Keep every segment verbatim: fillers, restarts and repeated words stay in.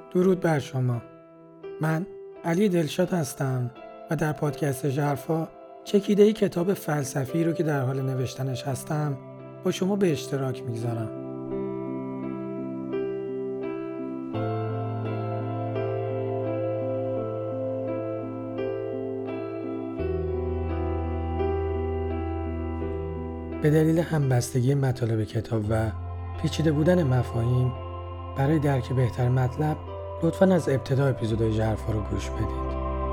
درود بر شما. من علی دلشاد هستم و در پادکست ژرفا چکیده‌ای کتاب فلسفی رو که در حال نوشتنش هستم با شما به اشتراک میگذارم. به دلیل همبستگی مطالب کتاب و پیچیده بودن مفاهیم، برای درک بهتر مطلب لطفاً از ابتدا اپیزودهای ژرفا رو گوش بدید.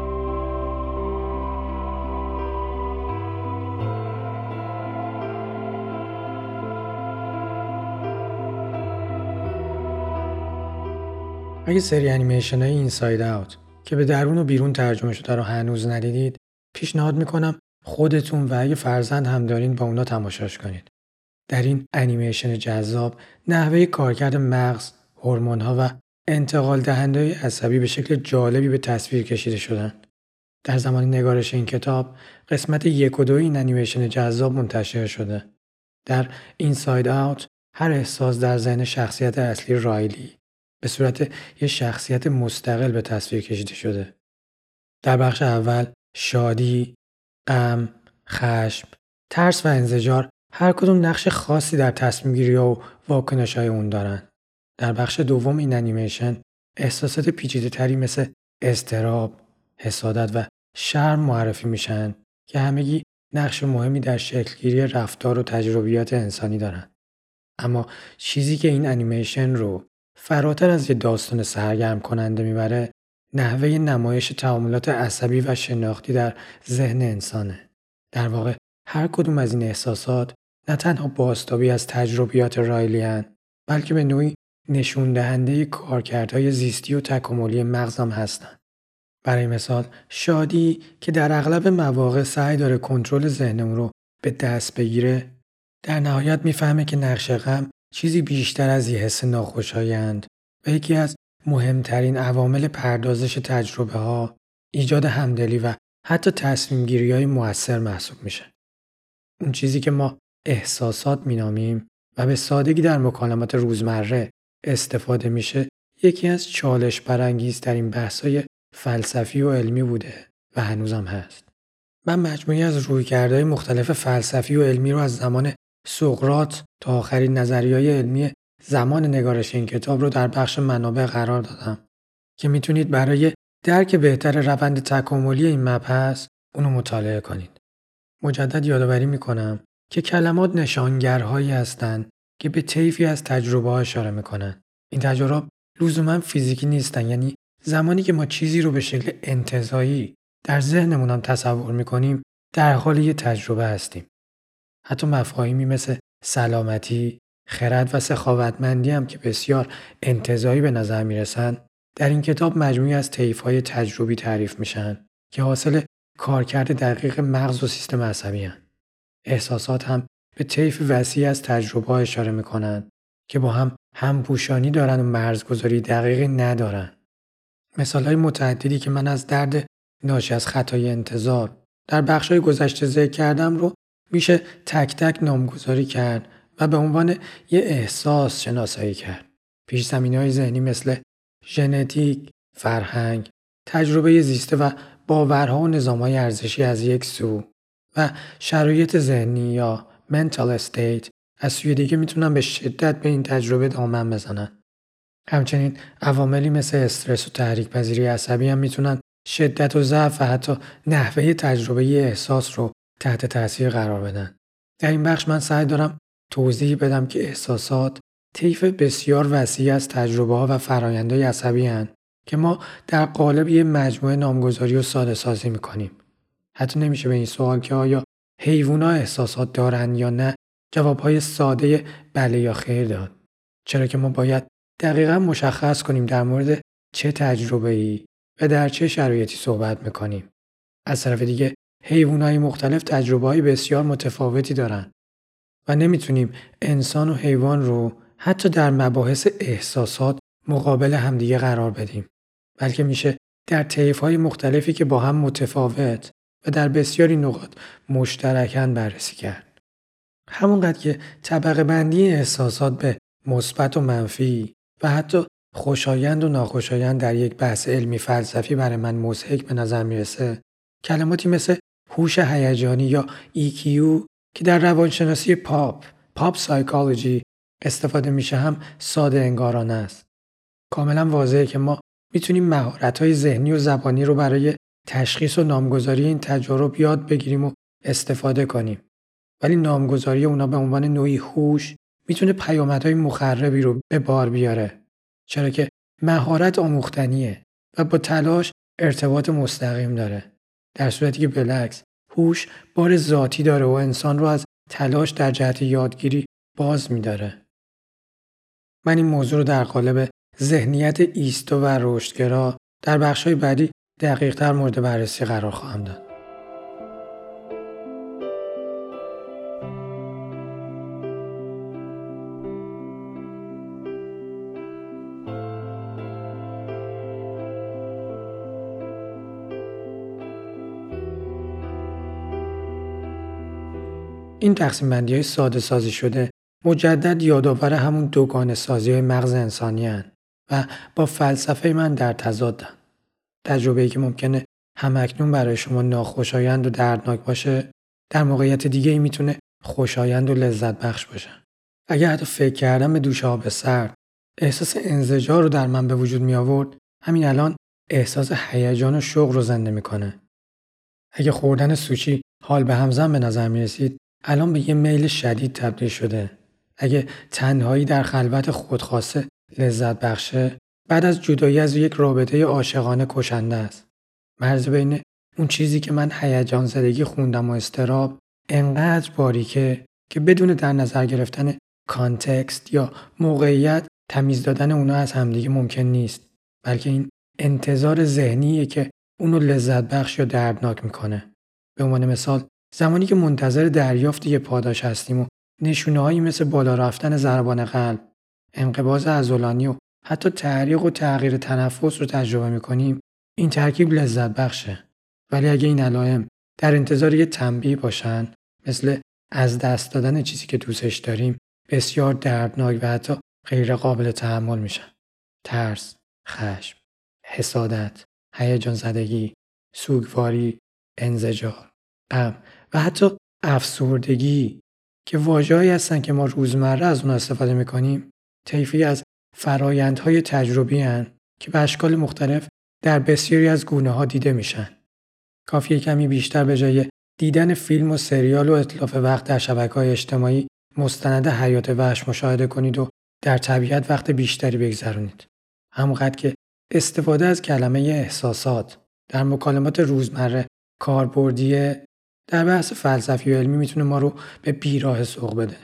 اگه سری انیمیشن های اینساید اوت که به درون و بیرون ترجمه شده رو هنوز ندیدید، پیشنهاد میکنم خودتون و اگه فرزند هم دارین با اونا تماشاش کنید. در این انیمیشن جذاب نحوه کارکرد مغز، هورمون‌ها و انتقال دهنده‌های عصبی به شکل جالبی به تصویر کشیده شدن. در زمان نگارش این کتاب، قسمت یک و دو این انیمیشن جذاب منتشر شده. در اینساید اوت هر احساس در ذهن شخصیت اصلی رایلی به صورت یک شخصیت مستقل به تصویر کشیده شده. در بخش اول شادی، غم، خشم، ترس و انزجار هر کدوم نقش خاصی در تصمیم‌گیری‌ها و واکنش‌های اون دارن. در بخش دوم این انیمیشن احساسات پیچیده‌تری مثل اضطراب، حسادت و شرم معرفی میشن که همگی نقش مهمی در شکل‌گیری رفتار و تجربیات انسانی دارن. اما چیزی که این انیمیشن رو فراتر از یه داستان سرگرم کننده میبره، نحوه نمایش تعاملات عصبی و شناختی در ذهن انسانه. در واقع هر کدوم از این احساسات نه تنها بازتابی از تجربیات رایلی هستند، بلکه به نوعی نشون دهنده کارکردهای زیستی و تکاملی مغزم هستند. برای مثال شادی که در اغلب مواقع سعی داره کنترل ذهنمون رو به دست بگیره، در نهایت میفهمه که نقش غم چیزی بیشتر از یه حس ناخوشایند و یکی از مهمترین عوامل پردازش تجربه ها، ایجاد همدلی و حتی تصمیم گیری های مؤثر محسوب میشه. اون چیزی که ما احساسات مینامیم و به سادگی در مکالمات روزمره استفاده میشه، یکی از چالش برانگیزترین بحث‌های فلسفی و علمی بوده و هنوزم هست. من مجموعی از رویکردهای مختلف فلسفی و علمی رو از زمان سقراط تا آخرین نظریه‌های علمی زمان نگارش این کتاب رو در بخش منابع قرار دادم که میتونید برای درک بهتر روند تکاملی این مبحث اونو مطالعه کنید. مجدد یادآوری میکنم که کلمات نشانگرهایی هستند که به طیفی از تجربه ها اشاره میکنن. این تجربه لزوما فیزیکی نیستن، یعنی زمانی که ما چیزی رو به شکل انتزاعی در ذهنمون هم تصور میکنیم در حال یه تجربه هستیم. حتی مفاهیمی مثل سلامتی، خرد و سخاوتمندی هم که بسیار انتزاعی به نظر میرسن، در این کتاب مجموعی از طیف‌های تجربی تعریف میشن که حاصل کارکرد دقیق مغز و سیستم عصبی هستند. احساسات هم به طیف وسیع از تجربه ها اشاره میکنن که با هم همپوشانی دارن و مرزگذاری دقیقی ندارن. مثالهای متعددی که من از درد ناشی از خطای انتظار در بخشای گذشته ذکر کردم رو میشه تک تک نامگذاری کرد و به عنوان یه احساس شناسایی کرد. پیش زمینه‌های ذهنی مثل ژنتیک، فرهنگ، تجربه زیسته و باورها و نظام‌های ارزشی از یک سو و شرایط ذهنی یا mental state از سوی دیگه میتونن به شدت به این تجربه دامن بزنن. همچنین عواملی مثل استرس و تحریک پذیری عصبی هم میتونن شدت و ضعف و حتی نحوه تجربه احساس رو تحت تاثیر قرار بدن. در این بخش من سعی دارم توضیح بدم که احساسات طیف بسیار وسیع از تجربه ها و فرآیندهای عصبی هستند که ما در قالب یه مجموعه نامگذاری و ساده سازی میکنیم. حتی نمیشه به این سوال که آیا حیوونا احساسات دارن یا نه جوابهای ساده بله یا خیر داد. چرا که ما باید دقیقاً مشخص کنیم در مورد چه تجربه‌ای و در چه شرایطی صحبت میکنیم. از طرف دیگه حیوانات مختلف تجربه‌های بسیار متفاوتی دارن و نمیتونیم انسان و حیوان رو حتی در مباحث احساسات مقابل همدیگه قرار بدیم، بلکه میشه در طیف‌های مختلفی که با هم متفاوت و در بسیاری نقاط مشترکاً بررسی کرد. همونقدر که طبقه بندی احساسات به مثبت و منفی و حتی خوشایند و ناخوشایند در یک بحث علمی فلسفی برای من مضحک به نظر میرسه کلماتی مثل هوش هیجانی یا ای کیو که در روانشناسی پاپ پاپ سایکولوژی استفاده میشه هم ساده انگارانه است. کاملا واضحه که ما میتونیم مهارت‌های ذهنی و زبانی رو برای تشخیص و نامگذاری این تجارب یاد بگیریم و استفاده کنیم. ولی نامگذاری اونا به عنوان نوعی هوش میتونه پیامدهای مخربی رو به بار بیاره. چرا که مهارت آموختنیه و با تلاش ارتباط مستقیم داره. در صورتی که بالعکس هوش بار ذاتی داره و انسان رو از تلاش در جهت یادگیری باز می‌داره. من این موضوع رو در قالب ذهنیت ایستو و رشدگرا در بخش‌های بعدی دقیق‌تر مورد بررسی قرار خواهم داد. این تقسیم بندی های ساده سازی شده مجدد یادآور همون دوگانه سازی های مغز انسانی هن و با فلسفه من در تضادن. تجربه‌ای که ممکنه همکنون برای شما ناخوشایند و دردناک باشه در موقعیت دیگه ای میتونه خوشایند و لذت بخش باشه. اگه حتی فکر کردم به دوش آب سرد احساس انزجار رو در من به وجود می آورد، همین الان احساس هیجان و شوق رو زنده میکنه. اگه خوردن سوشی حال به همزن به نظر می رسید، الان به یه میل شدید تبدیل شده. اگه تنهایی در خلوت خودخواسته لذت بخشه، بعد از جدایی از یک رابطه عاشقانه کشنده است. مرز بین اون چیزی که من هیجان زدگی خوندم و اضطراب انقدر باریکه که بدون در نظر گرفتن کانتکست یا موقعیت تمیز دادن اونا از همدیگه ممکن نیست، بلکه این انتظار ذهنیه که اونو لذت بخش یا دردناک میکنه. به عنوان مثال زمانی که منتظر دریافت یه پاداش هستیم و نشونه‌هایی مثل بالا رفتن ضربان قلب، انقباض عضلانی و حتی تحریک و تغییر تنفس رو تجربه میکنیم، این ترکیب لذت بخشه. ولی اگه این علائم در انتظار یه تنبیه باشن، مثل از دست دادن چیزی که دوستش داریم، بسیار دردناک و حتی غیر قابل تحمل میشن. ترس، خشم، حسادت، هیجان زدگی، سوگواری، انزجار، غم و حتی افسردگی که واژه‌هایی هستن که ما روزمره از اون استفاده میکنیم، طیفی از فرایندهای تجربی هستند که به اشکال مختلف در بسیاری از گونه‌ها دیده میشن. کافیه کمی بیشتر به جای دیدن فیلم و سریال و اتلاف وقت در شبکه‌های اجتماعی مستند حیات وحش مشاهده کنید و در طبیعت وقت بیشتری بگذرونید. همونقدر که استفاده از کلمه احساسات در مکالمات روزمره کاربردیه، در بحث فلسفی و علمی میتونه ما رو به بیراه سوق بده.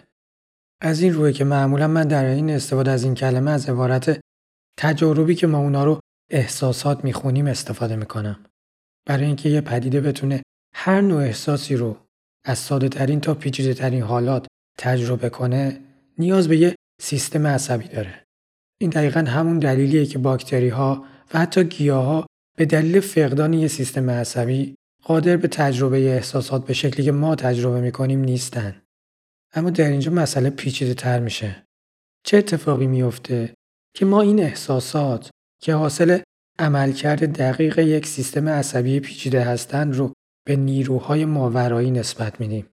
از این روی که معمولا من در این استفاده از این کلمه از عبارت تجاربی که ما اونا رو احساسات میخونیم استفاده میکنم. برای اینکه یه پدیده بتونه هر نوع احساسی رو از ساده ترین تا پیچیده ترین حالات تجربه کنه، نیاز به یه سیستم عصبی داره. این دقیقاً همون دلیلیه که باکتری ها و حتی گیاه ها به دلیل فقدان یه سیستم عصبی قادر به تجربه احساسات به شکلی که ما تجربه میکنیم نیستن. اما در اینجا مسئله پیچیده تر میشه. چه اتفاقی میفته که ما این احساسات که حاصل عملکرد دقیق یک سیستم عصبی پیچیده هستند رو به نیروهای ماورایی نسبت میدیم؟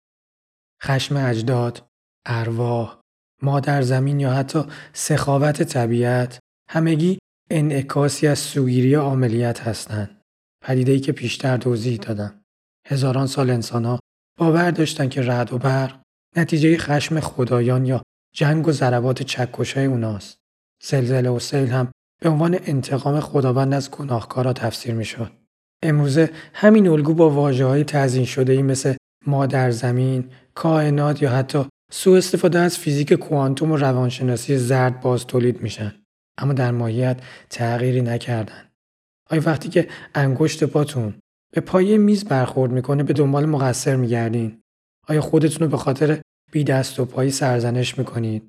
خشم اجداد، ارواح، مادر زمین یا حتی سخاوت طبیعت همگی انعکاسی از سوگیری عاملیت هستند. پدیده‌ای که پیشتر توضیح دادم. هزاران سال انسان‌ها باور داشتن که رعد و برق نتیجه خشم خدایان یا جنگ و ضربات چکش‌های اوناست. زلزله و سیل هم به عنوان انتقام خداوند از گناهکارا تفسیر میشد. امروزه همین الگو با واژه‌های تزیین شده‌ای مثل مادر زمین، کائنات یا حتی سوء استفاده از فیزیک کوانتوم و روانشناسی زرد باز تولید میشن. اما در ماهیت تغییری نکردن. آیا وقتی که انگشت پاتون به پایه میز برخورد میکنه به دنبال مقصر میگردین؟ آیا خودتون رو به خاطر بی دست و پایی سرزنش میکنید؟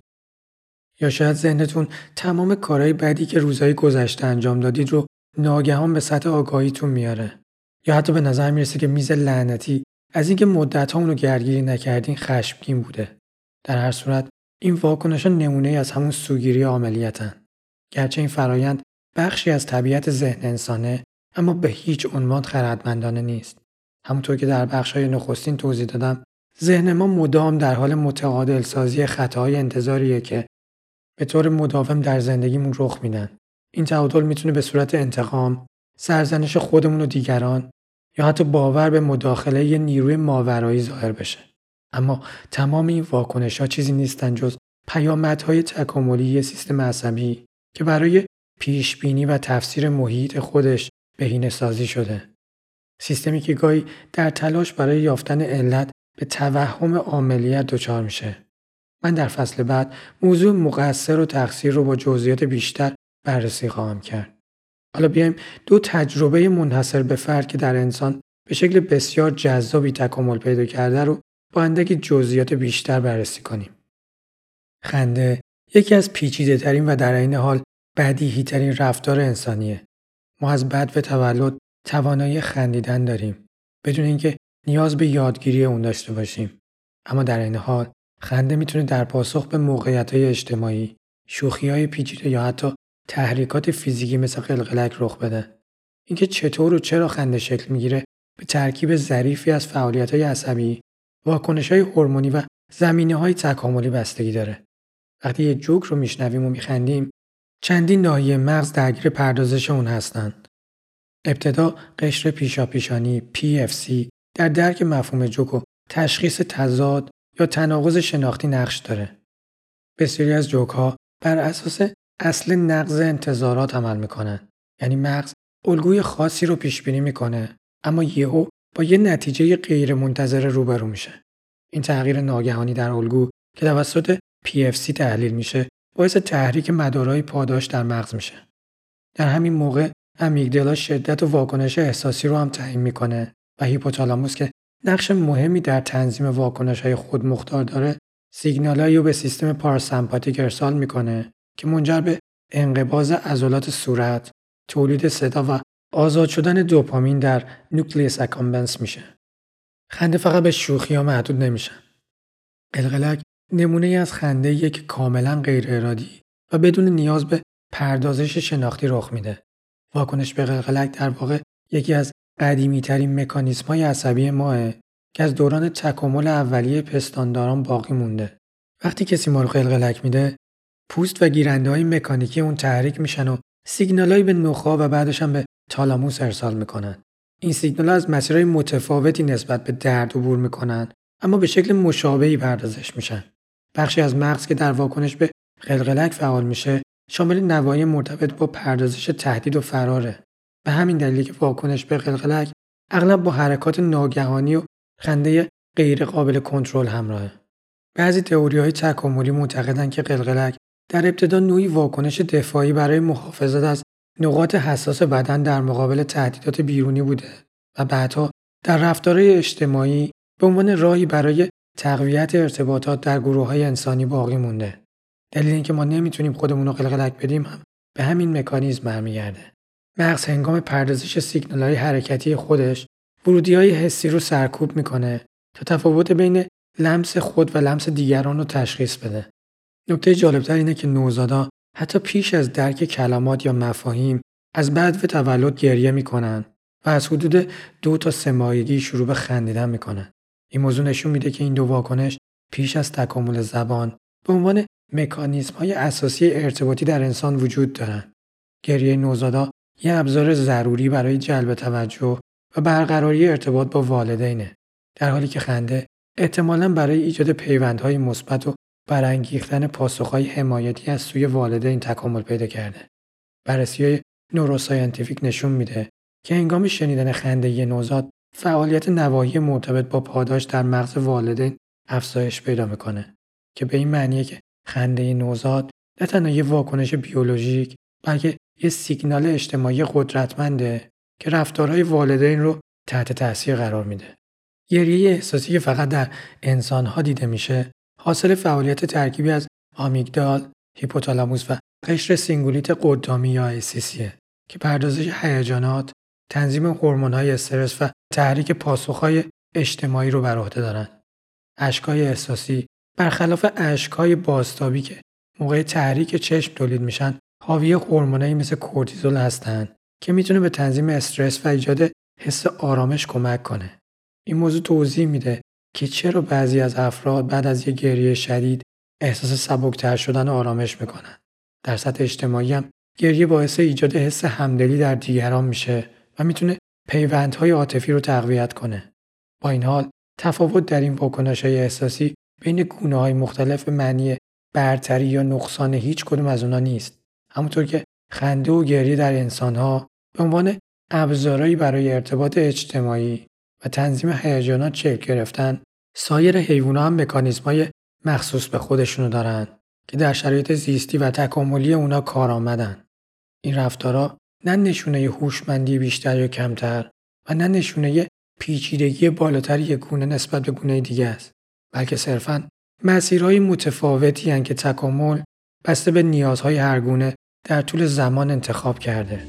یا شاید ذهنتون تمام کارهای بدی که روزهای گذشته انجام دادید رو ناگهان به سطح آگاهیتون میاره؟ یا حتی به نظر میرسه که میز لعنتی از اینکه مدت‌ها اون رو گردگیری نکردین خشمگین بوده؟ در هر صورت این واکنش‌ها نمونه‌ای از همون سوگیری عملیاتن. گرچه این فرایند بخشی از طبیعت ذهن انسانه، اما به هیچ عنوان خردمندانه نیست. همونطور که در بخش‌های نخستین توضیح دادم، ذهن ما مدام در حال متعادل سازی خطاهای انتظاریه که به طور مداوم در زندگیمون رخ میدن. این تعادل میتونه به صورت انتقام، سرزنش خودمون و دیگران یا حتی باور به مداخله یه نیروی ماورایی ظاهر بشه. اما تمام این واکنش‌ها چیزی نیستن جز پیامدهای تکاملی یه سیستم عصبی که برای پیشبینی و تفسیر محیط خودش بهینه‌سازی شده. سیستمی که گاهی در تلاش برای یافتن علت به توهم عاملیت دچار میشه. من در فصل بعد موضوع مقصر و تقصیر رو با جزئیات بیشتر بررسی خواهم کرد. حالا بیایم دو تجربه منحصر به فرد که در انسان به شکل بسیار جذابی تکامل پیدا کرده رو با اندکی جزئیات بیشتر بررسی کنیم. خنده یکی از پیچیده‌ترین و در عین حال بدیهی‌ترین رفتار انسانیه. ما از بدو تولد توانایی خندیدن داریم بدون اینکه نیاز به یادگیری اون داشته باشیم. اما در این حال خنده میتونه در پاسخ به موقعیت‌های اجتماعی، شوخی‌های پیچیده یا حتی تحریکات فیزیکی مثل قلقلک رخ بده. اینکه چطور و چرا خنده شکل میگیره به ترکیب ظریفی از فعالیت‌های عصبی، واکنش‌های هورمونی و زمینه‌های تکاملی بستگی داره. وقتی یه جوک رو میشنویم و میخندیم، چندین ناحیه مغز درگیر پردازش اون هستن. ابتدا قشر پیشاپیشانی پی اف سی در درک مفهوم جوک و تشخیص تضاد یا تناقض شناختی نقش داره. بسیاری از جوک‌ها بر اساس اصل نقض انتظارات عمل میکنن. یعنی مغز الگوی خاصی رو پیش بینی میکنه، اما یهو با یه نتیجه غیر منتظره روبرو میشه. این تغییر ناگهانی در الگو که توسط پی اف سی تحلیل میشه، باعث تحریک مدارهای پاداش در مغز میشه. در همین موقع امیگدالا شدت و واکنش احساسی رو هم تعیین میکنه و هیپوتالاموس که نقش مهمی در تنظیم واکنش‌های خودمختار داره، سیگنالایی رو به سیستم پاراسمپاتیک ارسال میکنه که منجر به انقباض عضلات صورت، تولید صدا و آزاد شدن دوپامین در نوکلیوس اکامبنس میشه. خنده فقط به شوخی‌ها محدود نمیشه. قلقلک نمونه ای از خنده که کاملا غیر ارادی و بدون نیاز به پردازش شناختی رخ میده. واکنش به قلقلک در واقع یکی از قدیمی ترین مکانیزم های عصبی ماه که از دوران تکامل اولیه پستانداران باقی مونده. وقتی کسی ما رو قلقلک میده، پوست و گیرنده های مکانیکی اون تحریک میشن و سیگنالایی به نخاع و بعدش هم به تالاموس ارسال میکنن. این سیگنال‌ها از مسیرهای متفاوتی نسبت به درد عبور میکنن، اما به شکل مشابهی پردازش میشن. بخشی از مغز که در واکنش به قلقلک فعال میشه، شامل نواحی مرتبط با پردازش تهدید و فراره. به همین دلیل که واکنش به قلقلک اغلب با حرکات ناگهانی و خنده غیر قابل کنترل همراهه. بعضی تئوری‌های تکاملی معتقدند که قلقلک در ابتدا نوعی واکنش دفاعی برای محافظت از نقاط حساس بدن در مقابل تهدیدات بیرونی بوده و بعدها در رفتارهای اجتماعی به عنوان راهی برای تقویت ارتباطات در گروه‌های انسانی باقی مونده. دلیل اینکه ما نمیتونیم خودمون رو قلقلک بدیم هم به همین مکانیزم برمیگرده. مغز هنگام پردازش سیگنال‌های حرکتی خودش ورودی‌های حسی رو سرکوب میکنه تا تفاوت بین لمس خود و لمس دیگران رو تشخیص بده. نکته جالبتر اینه که نوزادا حتی پیش از درک کلمات یا مفاهیم از بدو تولد گریه میکنن و از حدود دو تا سه ماهگی شروع به خندیدن میکنن. این موضوع نشون میده که این دو واکنش پیش از تکامل زبان به عنوان مکانیزم‌های اساسی ارتباطی در انسان وجود دارن. گریه نوزادا یه ابزار ضروری برای جلب توجه و برقراری ارتباط با والدینه، در حالی که خنده احتمالاً برای ایجاد پیوندهای مثبت و برانگیختن پاسخهای حمایتی از سوی والدین تکامل پیدا کرده. بررسی‌های نوروساینتیفیک نشون میده که هنگام شنیدن خنده ی نوزاد فعالیت نواحی مرتبط با پاداش در مغز والدین افزایش پیدا میکنه، که به این معنیه که خنده نوزاد نه تنها یه واکنش بیولوژیک بلکه یه سیگنال اجتماعی قدرتمنده که رفتارهای والدین رو تحت تاثیر قرار میده. گریه احساسی که فقط در انسان‌ها دیده میشه، حاصل فعالیت ترکیبی از آمیگدال، هیپوتالاموس و قشر سینگولیت قدامی یا ایسیسیه که پردازش هیجانات، تنظیم هورمون‌های استرس و تحریک پاسخ‌های اجتماعی رو بر عهده دارن. اشک‌های احساسی برخلاف اشک‌های بازتابی که موقع تحریک چشم تولید میشن، حاوی هورمونایی مثل کورتیزول هستن که میتونه به تنظیم استرس و ایجاد حس آرامش کمک کنه. این موضوع توضیح میده که چرا بعضی از افراد بعد از یک گریه شدید احساس سبکتر شدن و آرامش میکنن. در سطح اجتماعی هم گریه باعث ایجاد حس همدلی در دیگران میشه و میتونه پیوندهای عاطفی رو تقویت کنه. با این حال تفاوت در این واکنش‌های احساسی بین گونه‌های مختلف معنی برتری یا نقصان هیچ کدوم از اونا نیست. همونطور که خنده و گریه در انسان‌ها به عنوان ابزارهایی برای ارتباط اجتماعی و تنظیم هیجانات شکل گرفتن، سایر حیوانات هم مکانیزم‌های مخصوص به خودشونو دارن که در شرایط زیستی و تکاملی اونا کارآمدن. این رفتارها نه نشونه هوشمندی بیشتر یا کمتر و نه نشونه پیچیدگی بالاتر یک گونه نسبت به گونه دیگه است، بلکه صرفاً مسیرهای متفاوتی هستند که تکامل بسته به نیازهای هر گونه در طول زمان انتخاب کرده.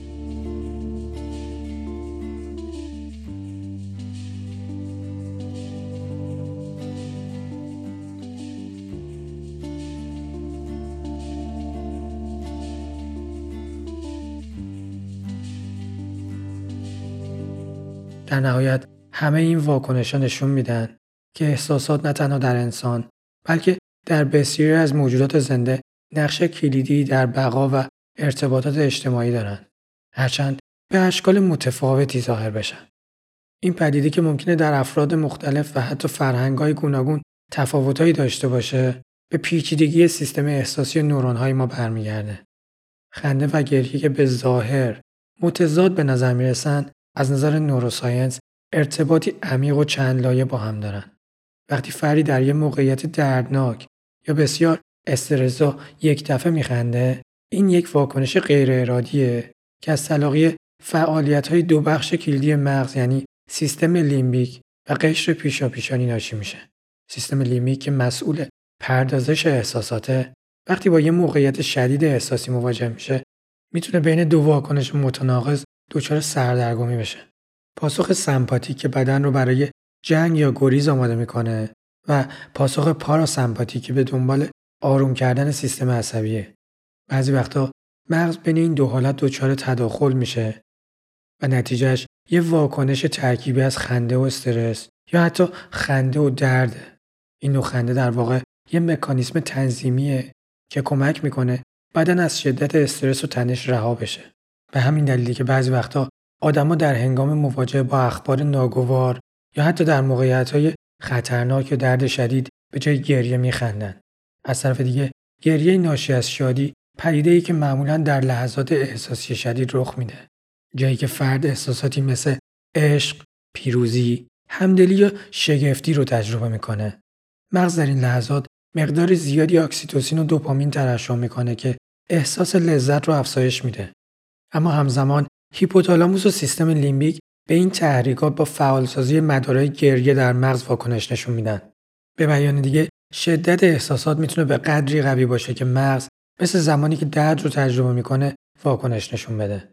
در نهایت همه این واکنش‌ها نشون میدن که احساسات نه تنها در انسان بلکه در بسیاری از موجودات زنده نقش کلیدی در بقا و ارتباطات اجتماعی دارند، هرچند به اشکال متفاوتی ظاهر بشن. این پدیده که ممکنه در افراد مختلف و حتی فرهنگ‌های گوناگون تفاوتایی داشته باشه، به پیچیدگی سیستم احساسی نورون‌های ما برمیگرده. خنده و گریه که به ظاهر متضاد به نظر میرسن، از نظر نوروساینس ارتباطی عمیق و چند لایه با هم دارن. وقتی فردی در یک موقعیت دردناک یا بسیار استرس‌زا یک دفعه میخنده، این یک واکنش غیر ارادیه که از تلاقی فعالیت‌های دو بخش کلیدی مغز یعنی سیستم لیمبیک و قشر پیشاپیشانی ناشی میشه. سیستم لیمبیک که مسئول پردازش احساساته، وقتی با یه موقعیت شدید احساسی مواجه میشه، میتونه بین دو واکنش متناقض دچار سردرگمی بشه. پاسخ سمپاتیک که بدن رو برای جنگ یا گریز آماده میکنه و پاسخ پاراسمپاتیک که به دنبال آروم کردن سیستم عصبیه. بعضی وقتا مغز بین این دو حالت دچار تداخل میشه و نتیجهش یه واکنش ترکیبی از خنده و استرس یا حتی خنده و درد. این نوع خنده در واقع یه مکانیزم تنظیمیه که کمک میکنه بدن از شدت استرس و تنش رها بشه. به همین دلیلی که بعضی وقتا آدما در هنگام مواجهه با اخبار ناگوار یا حتی در موقعیت‌های خطرناک یا درد شدید به جای گریه میخندن. از طرف دیگه گریه ناشی از شادی پدیده‌ای که معمولاً در لحظات احساسی شدید رخ میده. جایی که فرد احساساتی مثل عشق، پیروزی، همدلی یا شگفتی رو تجربه میکنه. مغز در این لحظات مقدار زیادی اکسیتوسین و دوپامین ترشح میکنه که احساس لذت رو افزایش میده. اما همزمان هیپوتالاموس و سیستم لیمبیک به این تحریکات با فعالسازی مدارهای گریه در مغز واکنش نشون میدن. به بیان دیگه شدت احساسات میتونه به قدری قوی باشه که مغز مثل زمانی که درد رو تجربه میکنه واکنش نشون بده.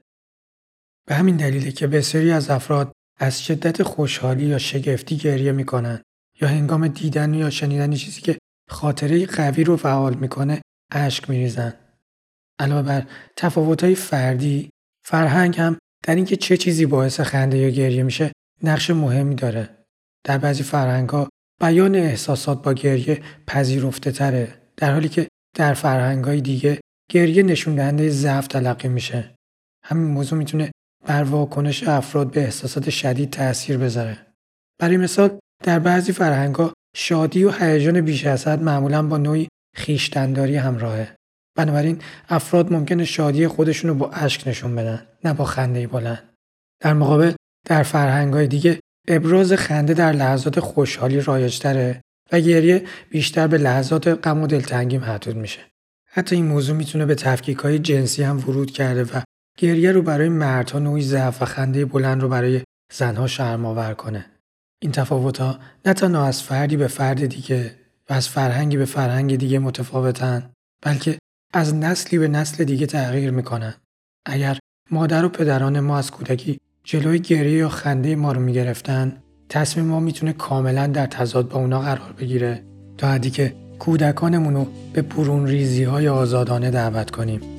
به همین دلیله که بسیاری از افراد از شدت خوشحالی یا شگفتی گریه میکنن یا هنگام دیدن یا شنیدن چیزی که خاطره قوی رو فعال میکنه اشک میریزن. علاوه بر تفاوت‌های فردی، فرهنگ هم در اینکه چه چیزی باعث خنده یا گریه میشه نقش مهمی داره. در بعضی فرهنگ‌ها بیان احساسات با گریه پذیرفته تره، در حالی که در فرهنگ‌های دیگه گریه نشون دهنده ضعف تلقی میشه. همین موضوع میتونه بر واکنش افراد به احساسات شدید تأثیر بذاره. برای مثال در بعضی فرهنگ‌ها شادی و هیجان بیش از حد معمولاً با نوعی خویشتن‌داری همراهه. بنابراین افراد ممکنه شادی خودشونو با اشک نشون بدن، نه با خنده بلند. در مقابل در فرهنگ‌های دیگه ابراز خنده در لحظات خوشحالی رایج‌تره و گریه بیشتر به لحظات غم و دلتنگی محدود میشه. حتی این موضوع میتونه به تفکیک‌های جنسی هم ورود کرده و گریه رو برای مردها نوعی ضعف و خنده بلند رو برای زنها شرم‌آور کنه. این تفاوت‌ها نه تنها از فردی به فرد دیگه و از فرهنگی به فرهنگ دیگه متفاوتن، بلکه از نسلی به نسل دیگه تغییر میکنن. اگر مادر و پدران ما از کودکی جلوی گریه یا خنده ما رو میگرفتن، تصمیم ما میتونه کاملا در تضاد با اونا قرار بگیره تا حدی که کودکانمون رو به برون ریزی های آزادانه دعوت کنیم.